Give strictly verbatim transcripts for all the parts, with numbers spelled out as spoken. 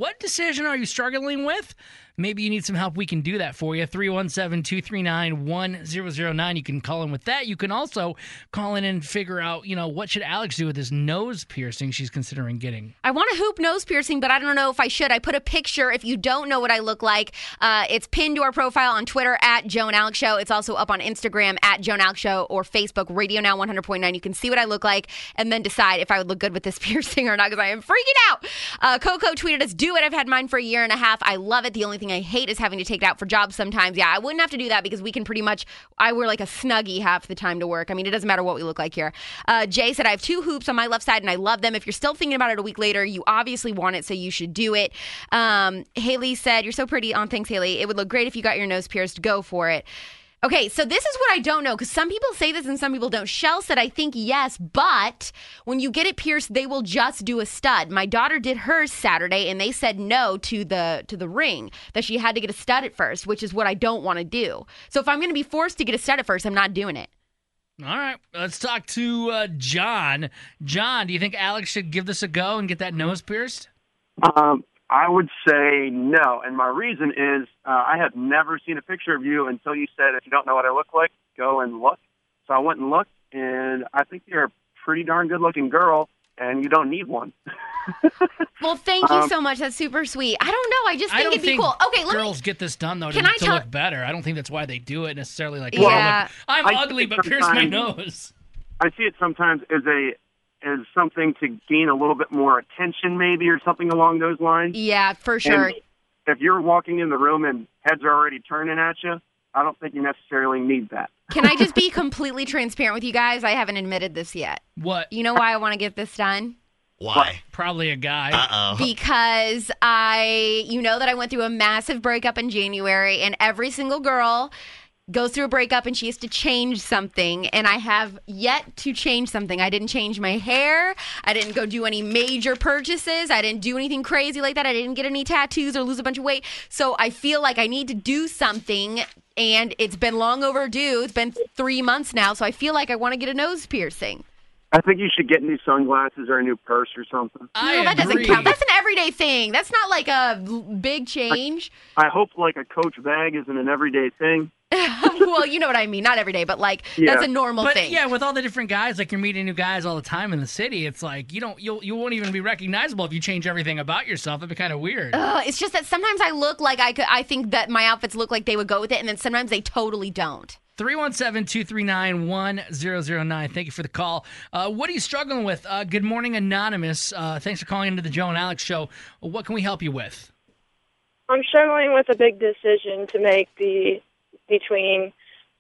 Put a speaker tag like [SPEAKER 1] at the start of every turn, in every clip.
[SPEAKER 1] What decision are you struggling with? Maybe you need some help. We can do that for you. three one seven, two three nine, one zero zero nine. You can call in with that. You can also call in and figure out, you know, what should Alex do with this nose piercing she's considering getting.
[SPEAKER 2] I want a hoop nose piercing, but I don't know if I should. I put a picture. If you don't know what I look like, uh, it's pinned to our profile on Twitter at Joe and Alex Show. It's also up on Instagram at Joe and Alex Show or Facebook, Radio Now one hundred point nine. You can see what I look like and then decide if I would look good with this piercing or not, because I am freaking out. Uh, Coco tweeted us, do it. I've had mine for a year and a half. I love it. The only thing I hate is having to take it out for jobs sometimes. Yeah, I wouldn't have to do that because we can pretty much, I wear like a Snuggie half the time to work. I mean, it doesn't matter what we look like here. Uh, Jay said, I have two hoops on my left side and I love them. If you're still thinking about it a week later, you obviously want it, so you should do it. Um, Haley said, you're so pretty. On thanks, Haley. It would look great if you got your nose pierced. Go for it. Okay, so this is what I don't know, because some people say this and some people don't. Shell said, I think yes, but when you get it pierced, they will just do a stud. My daughter did hers Saturday, and they said no to the to the ring, that she had to get a stud at first, which is what I don't want to do. So if I'm going to be forced to get a stud at first, I'm not doing it.
[SPEAKER 1] All right, let's talk to uh, John. John, do you think Alex should give this a go and get that nose pierced?
[SPEAKER 3] Um. I would say no, and my reason is uh, I have never seen a picture of you until you said, if you don't know what I look like, go and look. So I went and looked, and I think you're a pretty darn good-looking girl, and you don't need one.
[SPEAKER 2] Well, thank you
[SPEAKER 3] um,
[SPEAKER 2] so much. That's super sweet. I don't know. I just think
[SPEAKER 1] I don't
[SPEAKER 2] it'd be
[SPEAKER 1] think
[SPEAKER 2] cool. Okay, let
[SPEAKER 1] girls
[SPEAKER 2] me...
[SPEAKER 1] get this done, though, to,
[SPEAKER 2] Can I
[SPEAKER 1] to
[SPEAKER 2] tell-
[SPEAKER 1] look better. I don't think that's why they do it necessarily. Like,
[SPEAKER 2] Yeah.
[SPEAKER 1] oh, look, I'm
[SPEAKER 3] I
[SPEAKER 1] ugly,
[SPEAKER 3] think
[SPEAKER 1] but pierce my
[SPEAKER 3] sometimes-
[SPEAKER 1] nose.
[SPEAKER 3] I see it sometimes as a as something to gain a little bit more attention, maybe, or something along those lines.
[SPEAKER 2] Yeah, for sure.
[SPEAKER 3] And if you're walking in the room and heads are already turning at you, I don't think you necessarily need that.
[SPEAKER 2] Can I just be completely transparent with you guys? I haven't admitted this yet.
[SPEAKER 1] What?
[SPEAKER 2] You know why I want to get this done?
[SPEAKER 4] Why?
[SPEAKER 1] Probably a guy.
[SPEAKER 4] Uh-oh.
[SPEAKER 2] Because I, you know that I went through a massive breakup in January, and every single girl goes through a breakup and she has to change something, and I have yet to change something. I didn't change my hair. I didn't go do any major purchases. I didn't do anything crazy like that. I didn't get any tattoos or lose a bunch of weight. So I feel like I need to do something, and it's been long overdue. It's been three months now, so I feel like I want to get a nose piercing.
[SPEAKER 3] I think you should get new sunglasses or a new purse or something.
[SPEAKER 1] I
[SPEAKER 2] No, that doesn't
[SPEAKER 1] agree.
[SPEAKER 2] count. That's an everyday thing. That's not like a l- big change.
[SPEAKER 3] I hope like a Coach bag isn't an everyday thing.
[SPEAKER 2] Well, you know what I mean. Not every day, but like
[SPEAKER 3] Yeah.
[SPEAKER 2] that's a normal
[SPEAKER 1] But
[SPEAKER 2] thing.
[SPEAKER 1] yeah, with all the different guys, like you're meeting new guys all the time in the city, it's like you don't you'll you won't even be recognizable if you change everything about yourself. It'd be kind of weird.
[SPEAKER 2] Ugh, it's just that sometimes I look like I could. I think that my outfits look like they would go with it, and then sometimes they totally don't.
[SPEAKER 1] three one seven, two three nine, one zero zero nine. Thank you for the call. Uh, what are you struggling with? Uh, good morning, Anonymous. Uh, thanks for calling into the Joe and Alex Show. What can we help you with?
[SPEAKER 5] I'm struggling with a big decision to make the between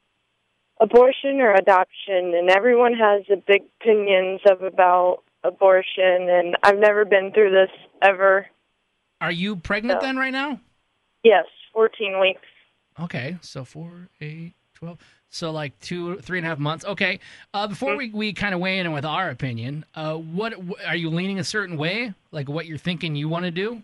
[SPEAKER 5] abortion or adoption, and everyone has a big opinions of about abortion, and I've never been through this ever.
[SPEAKER 1] Are you pregnant
[SPEAKER 5] No.
[SPEAKER 1] then right now?
[SPEAKER 5] Yes, fourteen weeks.
[SPEAKER 1] Okay, so four, eight, twelve. So like two, three and a half months. Okay. Uh, before we, we kind of weigh in with our opinion, uh, what wh- are you leaning a certain way? Like what you're thinking you want to do?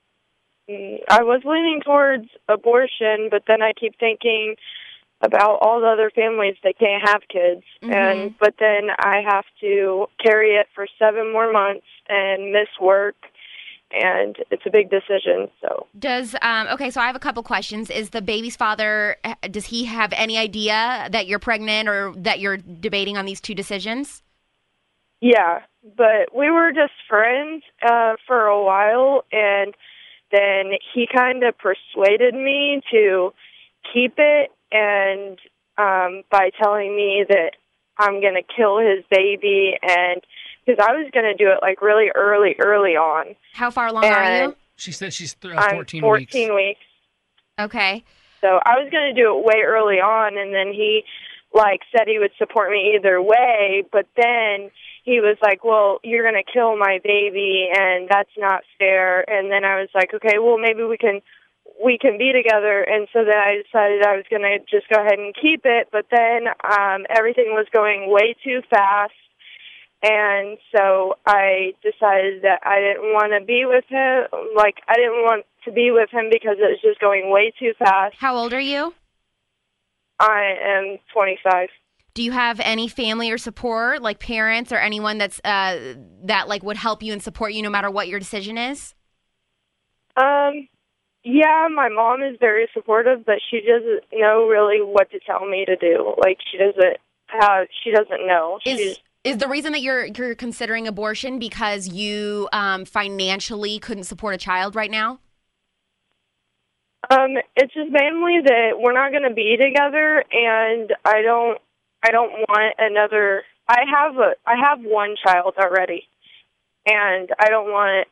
[SPEAKER 5] Mm, I was leaning towards abortion, but then I keep thinking about all the other families that can't have kids,
[SPEAKER 2] Mhm.
[SPEAKER 5] and but then I have to carry it for seven more months and miss work, and it's a big decision. So
[SPEAKER 2] Does um okay? So I have a couple questions. Is the baby's father? uh, Does he have any idea that you're pregnant or that you're debating on these two decisions?
[SPEAKER 5] yeah, but we were just friends uh, for a while, and then he kind of persuaded me to keep it, and um, by telling me that I'm going to kill his baby, and because I was going to do it like really early, early on.
[SPEAKER 2] How far along are
[SPEAKER 5] And
[SPEAKER 2] you?
[SPEAKER 1] She said she's th- uh,
[SPEAKER 5] I'm
[SPEAKER 1] fourteen,
[SPEAKER 5] fourteen
[SPEAKER 1] weeks.
[SPEAKER 5] weeks.
[SPEAKER 2] Okay.
[SPEAKER 5] So I was going to do it way early on, and then he, like, said he would support me either way, but then he was like, well, you're going to kill my baby, and that's not fair. And then I was like, okay, well, maybe we can we can be together. And so then I decided I was going to just go ahead and keep it, but then um, everything was going way too fast. And so I decided that I didn't want to be with him. Like, I didn't want to be with him because it was just going way too fast.
[SPEAKER 2] How old are you?
[SPEAKER 5] I am twenty-five.
[SPEAKER 2] Do you have any family or support, like parents or anyone that's uh that like would help you and support you no matter what your decision is?
[SPEAKER 5] Yeah, my mom is very supportive, but she doesn't know really what to tell me to do. Like, she doesn't have, she doesn't know.
[SPEAKER 2] Is
[SPEAKER 5] She's,
[SPEAKER 2] is the reason that you're you're considering abortion because you um, financially couldn't support a child right now?
[SPEAKER 5] um, it's just mainly that we're not going to be together, and I don't, I don't want another. I have a, I have one child already, and I don't want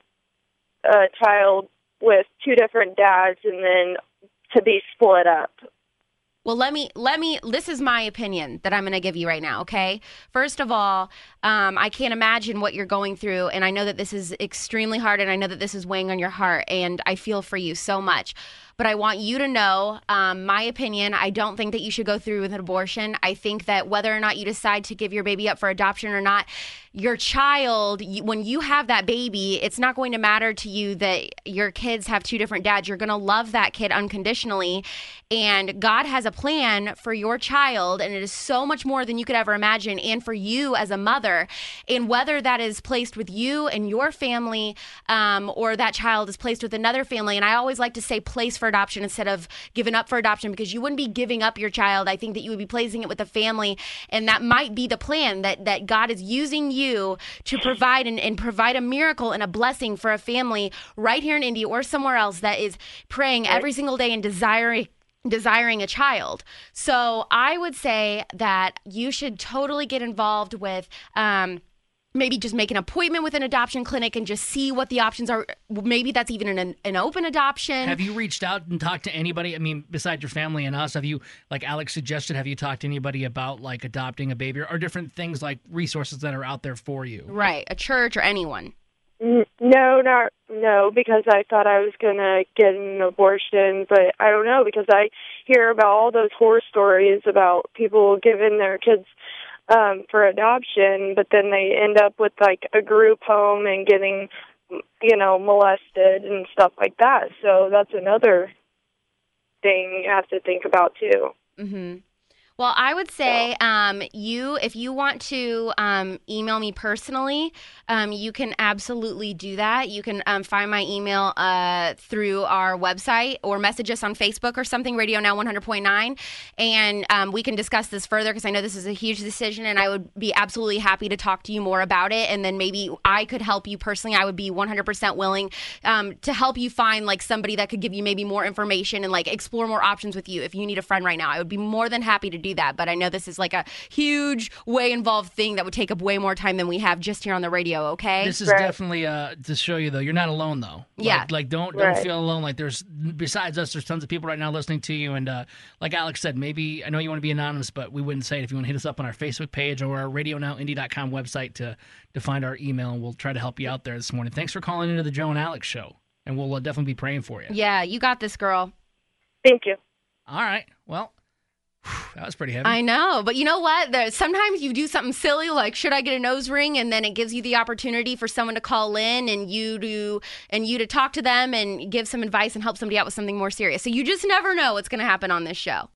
[SPEAKER 5] a child with two different dads and then to be split up.
[SPEAKER 2] Well, let me, let me, this is my opinion that I'm going to give you right now, okay? First of all, um, I can't imagine what you're going through, and I know that this is extremely hard, and I know that this is weighing on your heart, and I feel for you so much. But I want you to know, um, my opinion, I don't think that you should go through with an abortion. I think that whether or not you decide to give your baby up for adoption or not, your child, you, when you have that baby, it's not going to matter to you that your kids have two different dads. You're going to love that kid unconditionally. And God has a plan for your child, and it is so much more than you could ever imagine, and for you as a mother. And whether that is placed with you and your family, um, or that child is placed with another family, and I always like to say place for adoption instead of giving up for adoption, because you wouldn't be giving up your child. I think that you would be placing it with a family, and that might be the plan, that that God is using you to provide and, and provide a miracle and a blessing for a family right here in India or somewhere else that is praying every single day and desiring desiring a child. So I would say that you should totally get involved with um maybe just make an appointment with an adoption clinic and just see what the options are. Maybe that's even an, an open adoption.
[SPEAKER 1] Have you reached out and talked to anybody? I mean, besides your family and us, have you, like Alex suggested, have you talked to anybody about like adopting a baby or, or different things like resources that are out there for you?
[SPEAKER 2] Right. A church or anyone.
[SPEAKER 5] N- No, not no, because I thought I was going to get an abortion, but I don't know, because I hear about all those horror stories about people giving their kids um, for adoption, but then they end up with like a group home and getting, you know, molested and stuff like that. So that's another thing you have to think about too.
[SPEAKER 2] Mm-hmm. Well, I would say um, you, if you want to um, email me personally, um, you can absolutely do that. You can um, find my email uh, through our website or message us on Facebook or something, Radio Now one hundred point nine, and um, we can discuss this further, because I know this is a huge decision, and I would be absolutely happy to talk to you more about it, and then maybe I could help you personally. I would be one hundred percent willing um, to help you find like somebody that could give you maybe more information and like explore more options with you. If you need a friend right now, I would be more than happy to do that, but I know this is like a huge, way involved thing that would take up way more time than we have just here on the radio, okay?
[SPEAKER 1] This is
[SPEAKER 5] Right.
[SPEAKER 1] definitely uh, to show you, though, you're not alone, though. Like,
[SPEAKER 2] Yeah.
[SPEAKER 1] Like, don't don't
[SPEAKER 5] Right.
[SPEAKER 1] feel alone. Like, there's, besides us, there's tons of people right now listening to you. And uh, like Alex said, maybe, I know you want to be anonymous, but we wouldn't say it. If you want to hit us up on our Facebook page or our radio now indy dot com website to, to find our email, and we'll try to help you out there this morning. Thanks for calling into the Joe and Alex show. And we'll uh, definitely be praying for you.
[SPEAKER 2] Yeah, you got this, girl.
[SPEAKER 5] Thank you.
[SPEAKER 1] All right. Well, that was pretty heavy.
[SPEAKER 2] I know, but you know what? There, sometimes you do something silly like, should I get a nose ring? And then it gives you the opportunity for someone to call in and you to and you to talk to them and give some advice and help somebody out with something more serious. So you just never know what's going to happen on this show.